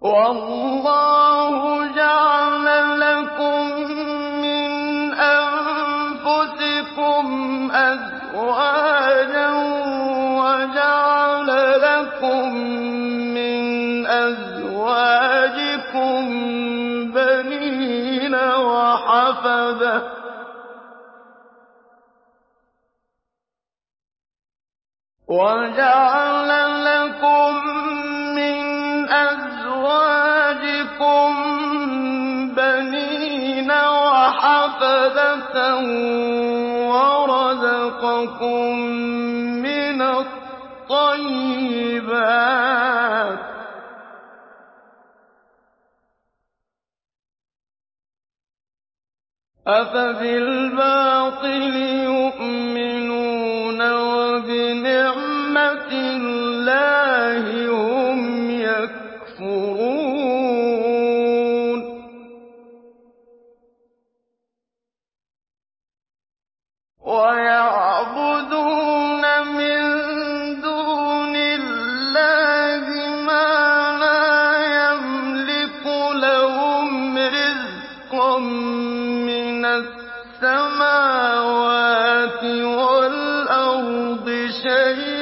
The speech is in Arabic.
وَاللَّهُ جَعَلَ لَكُم مِّنْ أَنفُسِكُمْ أَزْوَاجًا وَجَعَلَ لَكُم مِّنْ أَزْوَاجِكُم بَنِينَ وَحَفَدَةً ۖ وَرَزَقَكُم مِّنَ الطَّيِّبَاتِ ۚ أَفَبِالْبَاطِلِ يُؤْمِنُونَ وَبِنِعْمَةِ اللَّهِ هُمْ يَكْفُرُونَ وَيَعْبُدُونَ مِن دُونِ اللَّهِ مَا لَا يَمْلِكُ لَهُمْ رِزْقًا مِّنَ السَّمَاوَاتِ وَالْأَرْضِ شَيْئًا